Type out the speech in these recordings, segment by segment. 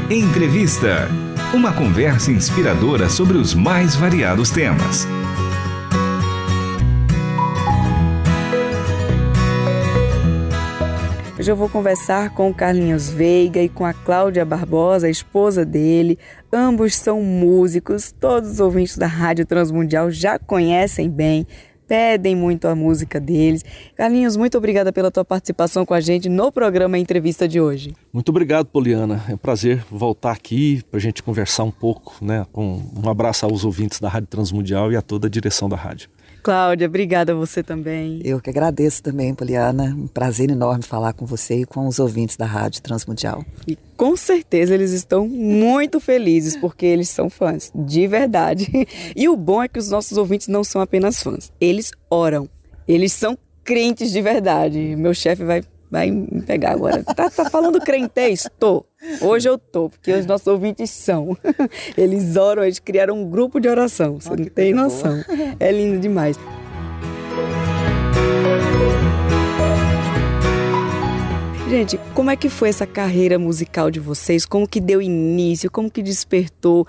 Entrevista. Uma conversa inspiradora sobre os mais variados temas. Hoje eu vou conversar com o Carlinhos Veiga e com a Cláudia Barbosa, a esposa dele. Ambos são músicos, todos os ouvintes da Rádio Transmundial já conhecem bem, pedem muito a música deles. Carlinhos, muito obrigada pela tua participação com a gente no programa Entrevista de hoje. Muito obrigado, Poliana. É um prazer voltar aqui para a gente conversar um pouco, né? Um abraço aos ouvintes da Rádio Transmundial e a toda a direção da rádio. Cláudia, obrigada a você também. Eu que agradeço também, Poliana. Um prazer enorme falar com você e com os ouvintes da Rádio Transmundial. E com certeza eles estão muito felizes, porque eles são fãs, de verdade. E o bom é que os nossos ouvintes não são apenas fãs, eles oram. Eles são crentes de verdade. Meu chefe vai me pegar agora. Tá falando crentez? Tô. Hoje eu tô, porque os nossos ouvintes são. Eles oram, eles criaram um grupo de oração. Você não tem noção. É lindo demais. Gente, como é que foi essa carreira musical de vocês? Como que deu início? Como que despertou?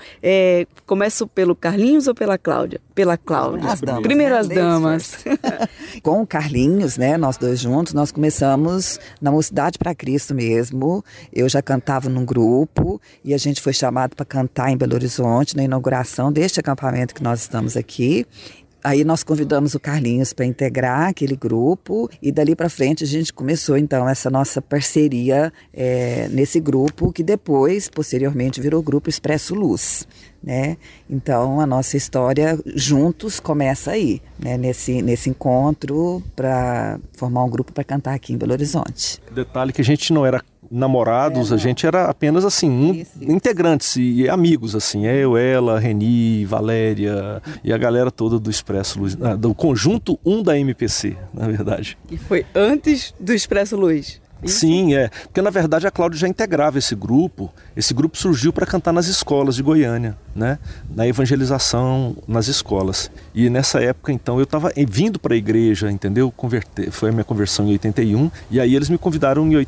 Começo pelo Carlinhos ou pela Cláudia? Pela Cláudia. As damas. Primeiro as damas. Com o Carlinhos, né, nós dois juntos, nós começamos na Mocidade para Cristo mesmo. Eu já cantava num grupo e a gente foi chamado para cantar em Belo Horizonte, na inauguração deste acampamento que nós estamos aqui. Aí nós convidamos o Carlinhos para integrar aquele grupo e dali para frente a gente começou então essa nossa parceria nesse grupo que depois, posteriormente, virou o Grupo Expresso Luz, né? Então a nossa história juntos começa aí, né? Nesse encontro para formar um grupo para cantar aqui em Belo Horizonte. Detalhe que a gente não era namorados, a gente era apenas assim, integrantes e amigos, assim, eu, ela, Reni, Valéria e a galera toda do Expresso Luz, do conjunto 1 da MPC, na verdade. E foi antes do Expresso Luz? Isso? Sim, porque na verdade a Cláudia já integrava esse grupo surgiu para cantar nas escolas de Goiânia, né? Na evangelização nas escolas. E nessa época então eu estava vindo para a igreja, entendeu? Foi a minha conversão em 81 e aí eles me convidaram em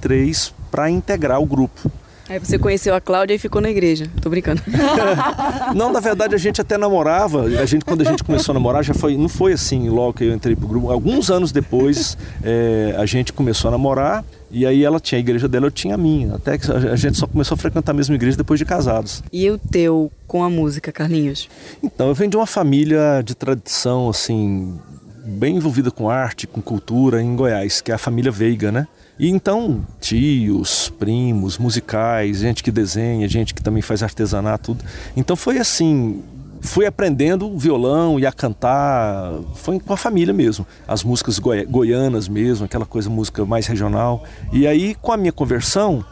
83 para integrar o grupo. Aí você conheceu a Cláudia e ficou na igreja. Tô brincando. Não, na verdade a gente até namorava. Quando a gente começou a namorar, não foi assim logo que eu entrei pro grupo. Alguns anos depois a gente começou a namorar. E aí ela tinha a igreja dela, eu tinha a minha. Até que a gente só começou a frequentar a mesma igreja depois de casados. E o teu com a música, Carlinhos? Então, eu venho de uma família de tradição, assim, bem envolvida com arte, com cultura em Goiás, que é a família Veiga, né? E então, tios, primos, musicais, gente que desenha, gente que também faz artesanato, tudo. Então foi assim, fui aprendendo violão e a cantar, foi com a família mesmo. As músicas goianas mesmo, aquela coisa, música mais regional. E aí, com a minha conversão,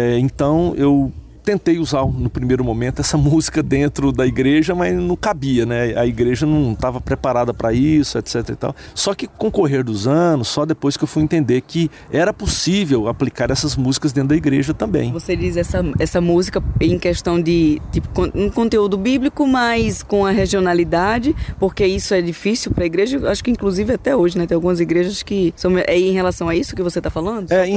então eu tentei usar no primeiro momento essa música dentro da igreja, mas não cabia, né? A igreja não estava preparada para isso, etc e tal. Só que com o correr dos anos, só depois que eu fui entender que era possível aplicar essas músicas dentro da igreja também. Você diz essa música em questão de tipo, um conteúdo bíblico, mas com a regionalidade, porque isso é difícil para a igreja, acho que inclusive até hoje, né? Tem algumas igrejas que são em relação a isso que você está falando? Em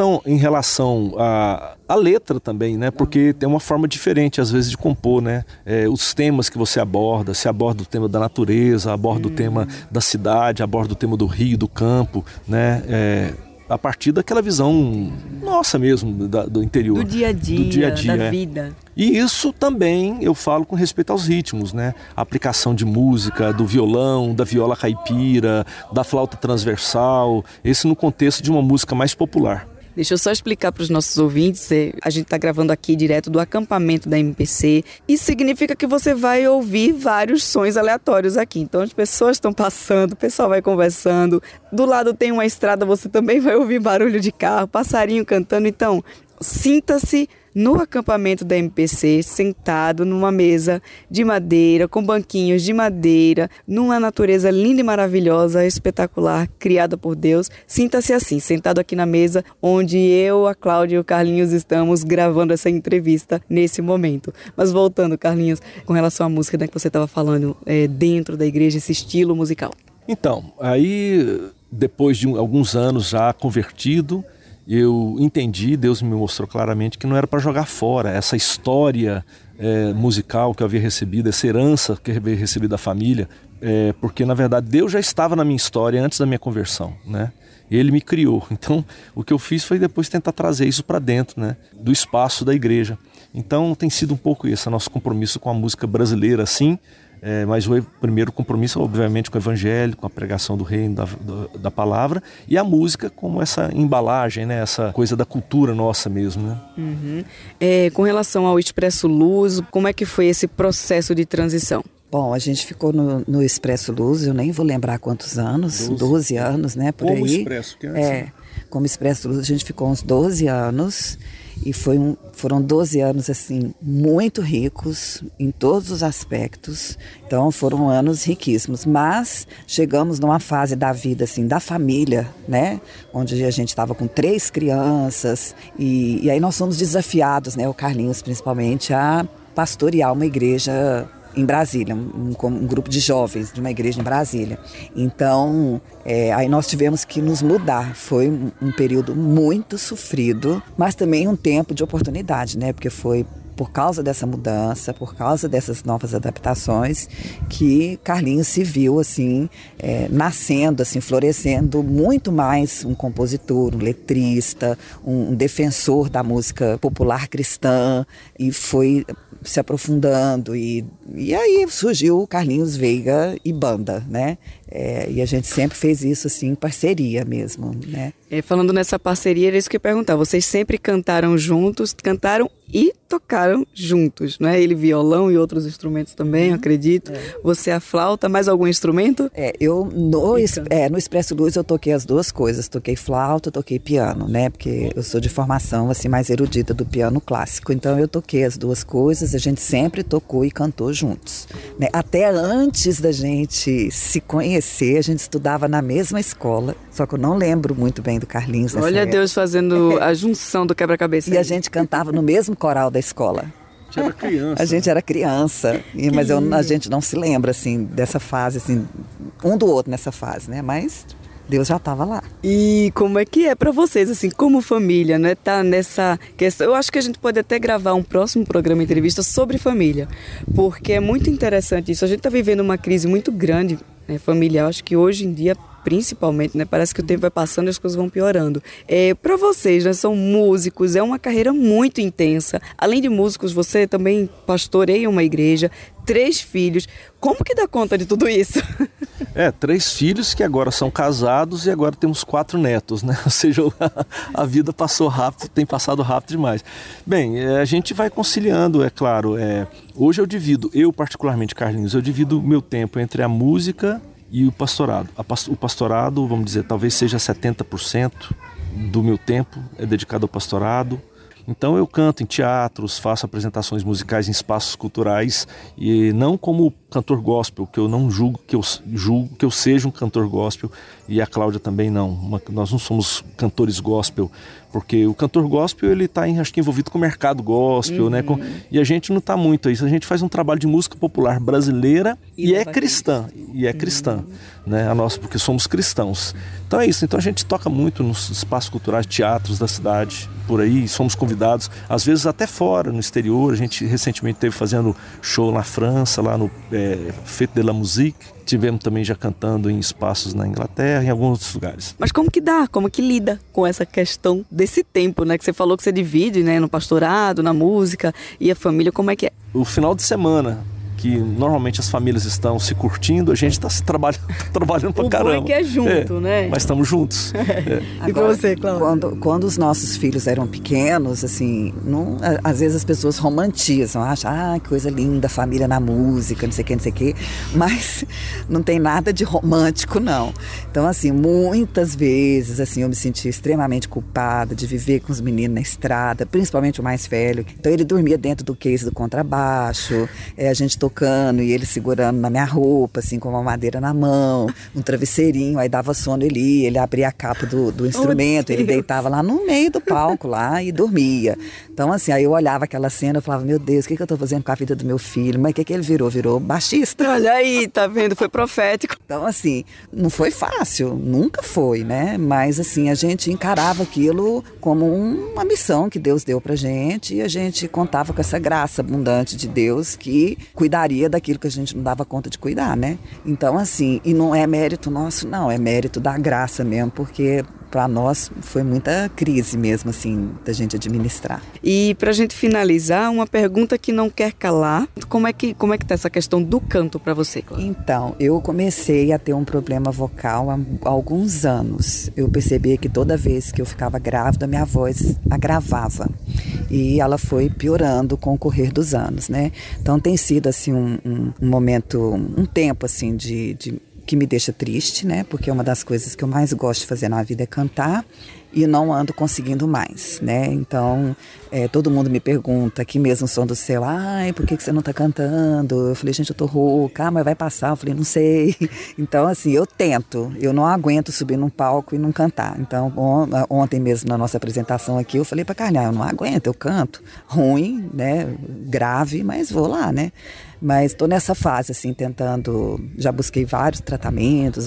relação a letra também, né? Porque tem uma forma diferente, às vezes, de compor, né? Os temas que você aborda, se aborda o tema da natureza, aborda o tema da cidade, aborda o tema do rio, do campo, né? A partir daquela visão nossa mesmo, do interior. Do dia a dia, da vida. E isso também eu falo com respeito aos ritmos, né? A aplicação de música, do violão, da viola caipira, da flauta transversal, esse no contexto de uma música mais popular. Deixa eu só explicar para os nossos ouvintes, a gente está gravando aqui direto do acampamento da MPC. Isso significa que você vai ouvir vários sons aleatórios aqui. Então as pessoas estão passando, o pessoal vai conversando. Do lado tem uma estrada, você também vai ouvir barulho de carro, passarinho cantando. Então, sinta-se no acampamento da MPC, sentado numa mesa de madeira, com banquinhos de madeira, numa natureza linda e maravilhosa, espetacular, criada por Deus. Sinta-se assim, sentado aqui na mesa, onde eu, a Cláudia e o Carlinhos estamos gravando essa entrevista nesse momento. Mas voltando, Carlinhos, com relação à música, né, que você estava falando, dentro da igreja, esse estilo musical. Então, aí depois de alguns anos já convertido, eu entendi, Deus me mostrou claramente que não era para jogar fora essa história musical que eu havia recebido, essa herança que eu havia recebido da família, porque na verdade Deus já estava na minha história antes da minha conversão, né? Ele me criou. Então o que eu fiz foi depois tentar trazer isso para dentro, né, do espaço da igreja. Então tem sido um pouco esse nosso compromisso com a música brasileira, sim. Mas o primeiro compromisso, obviamente, com o evangelho, com a pregação do reino, da palavra, e a música como essa embalagem, né? Essa coisa da cultura nossa mesmo, né? Uhum. Com relação ao Expresso Luz, como é que foi esse processo de transição? Bom, a gente ficou no Expresso Luz, eu nem vou lembrar quantos anos, 12 anos, né, por como aí. Expresso, que é assim. Como Expresso Luz a gente ficou uns 12 anos e foram 12 anos assim muito ricos em todos os aspectos. Então foram anos riquíssimos, mas chegamos numa fase da vida assim da família, né, onde a gente estava com 3 crianças e aí nós fomos desafiados, né, o Carlinhos principalmente, a pastorear uma igreja em Brasília, um grupo de jovens de uma igreja em Brasília. Então, aí nós tivemos que nos mudar. Foi um período muito sofrido, mas também um tempo de oportunidade, né? Porque foi por causa dessa mudança, por causa dessas novas adaptações, que Carlinhos se viu assim, nascendo, assim, florescendo muito mais um compositor, um letrista, um defensor da música popular cristã, e foi se aprofundando e aí surgiu o Carlinhos Veiga e banda, né? E a gente sempre fez isso assim em parceria mesmo, né? Falando nessa parceria, era isso que eu ia perguntar. Vocês sempre cantaram juntos, cantaram e tocaram juntos, né? Ele violão e outros instrumentos também, eu acredito. Você a flauta, mais algum instrumento? Eu no Expresso Luz eu toquei as duas coisas. Toquei flauta, toquei piano, né? Porque eu sou de formação assim mais erudita do piano clássico. Então eu toquei as duas coisas, a gente sempre tocou e cantou juntos, né? Até antes da gente se conhecer, a gente estudava na mesma escola. Só que eu não lembro muito bem do Carlinhos nessa Olha época. Deus fazendo a junção do quebra-cabeça. E a gente cantava no mesmo coral da escola. A gente era criança, mas a gente não se lembra assim dessa fase, assim, um do outro nessa fase, né? Mas Deus já estava lá. E como é que é para vocês, assim, como família, né? Tá nessa questão. Eu acho que a gente pode até gravar um próximo programa entrevista sobre família, porque é muito interessante isso. A gente está vivendo uma crise muito grande, né, familiar. Acho que hoje em dia, principalmente, né? Parece que o tempo vai passando e as coisas vão piorando. Para vocês, né? São músicos, é uma carreira muito intensa. Além de músicos, você também pastoreia uma igreja, 3 filhos. Como que dá conta de tudo isso? 3 filhos que agora são casados e agora temos 4 netos, né? Ou seja, a vida passou rápido, tem passado rápido demais. Bem, a gente vai conciliando, é claro. Hoje eu particularmente, Carlinhos, eu divido o meu tempo entre a música e o pastorado. O pastorado, vamos dizer, talvez seja 70% do meu tempo é dedicado ao pastorado. Então eu canto em teatros, faço apresentações musicais em espaços culturais e não como cantor gospel, que eu não julgo que eu seja um cantor gospel, e a Cláudia também não. Nós não somos cantores gospel, porque o cantor gospel ele está acho que envolvido com o mercado gospel, né? E a gente não está muito isso. A gente faz um trabalho de música popular brasileira e é cristã, né? Porque somos cristãos. Então é isso. Então a gente toca muito nos espaços culturais, teatros da cidade, por aí, somos convidados, às vezes até fora, no exterior. A gente recentemente esteve fazendo show na França, lá no Fête de la Musique. Tivemos também já cantando em espaços na Inglaterra, em alguns outros lugares. Mas como que dá? Como que lida com essa questão desse tempo, né? Que você falou que você divide, né? No pastorado, na música e a família, como é que é? O final de semana, que normalmente as famílias estão se curtindo, a gente está trabalhando pra caramba. O bom é que é junto, né? Mas estamos juntos. E pra você, Cláudia? Quando os nossos filhos eram pequenos, assim, às vezes as pessoas romantizam, acham, que coisa linda, família na música, não sei o que, mas não tem nada de romântico, não. Então, assim, muitas vezes, assim, eu me senti extremamente culpada de viver com os meninos na estrada, principalmente o mais velho. Então, ele dormia dentro do case do contrabaixo, a gente tocou tocando e ele segurando na minha roupa, assim, com uma madeira na mão, um travesseirinho, aí dava sono, ele abria a capa do instrumento, ele deitava lá no meio do palco lá e dormia. Então, assim, aí eu olhava aquela cena, eu falava, meu Deus, o que eu tô fazendo com a vida do meu filho? Mas o que ele virou? Virou baixista. Olha aí, tá vendo? Foi profético. Então, assim, não foi fácil, nunca foi, né? Mas, assim, a gente encarava aquilo como uma missão que Deus deu pra gente e a gente contava com essa graça abundante de Deus que cuidaria daquilo que a gente não dava conta de cuidar, né? Então, assim, e não é mérito nosso, não, é mérito da graça mesmo, porque para nós foi muita crise mesmo, assim, da gente administrar. E pra gente finalizar, uma pergunta que não quer calar, como é que tá essa questão do canto para você, Cláudia? Então, eu comecei a ter um problema vocal há alguns anos. Eu percebi que toda vez que eu ficava grávida, minha voz agravava. E ela foi piorando com o correr dos anos, né? Então tem sido, assim, um momento, um tempo, assim, que me deixa triste, né? Porque uma das coisas que eu mais gosto de fazer na vida é cantar e não ando conseguindo mais, né? Então, todo mundo me pergunta, aqui mesmo Som do Céu, por que você não tá cantando? Eu falei, gente, eu tô rouca, mas vai passar. Eu falei, não sei. Então, assim, eu tento, eu não aguento subir num palco e não cantar. Então, ontem mesmo na nossa apresentação aqui, eu falei pra Carlinha, eu não aguento, eu canto ruim, né? Grave, mas vou lá, né? Mas estou nessa fase, assim, tentando, já busquei vários tratamentos,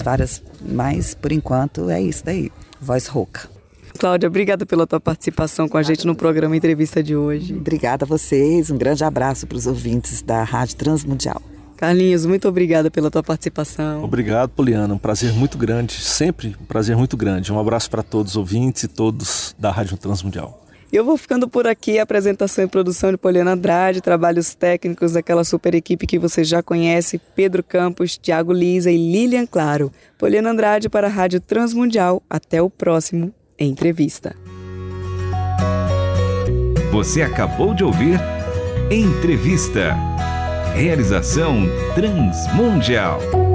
mas por enquanto é isso daí, voz rouca. Cláudia, obrigada pela tua participação com a gente no programa Entrevista de hoje. Obrigada a vocês, um grande abraço para os ouvintes da Rádio Transmundial. Carlinhos, muito obrigada pela tua participação. Obrigado, Poliana, um prazer muito grande, sempre um prazer muito grande. Um abraço para todos os ouvintes e todos da Rádio Transmundial. Eu vou ficando por aqui, apresentação e produção de Poliana Andrade, trabalhos técnicos daquela super equipe que você já conhece, Pedro Campos, Tiago Lisa e Lilian Claro. Poliana Andrade para a Rádio Transmundial. Até o próximo Entrevista. Você acabou de ouvir Entrevista. Realização Transmundial.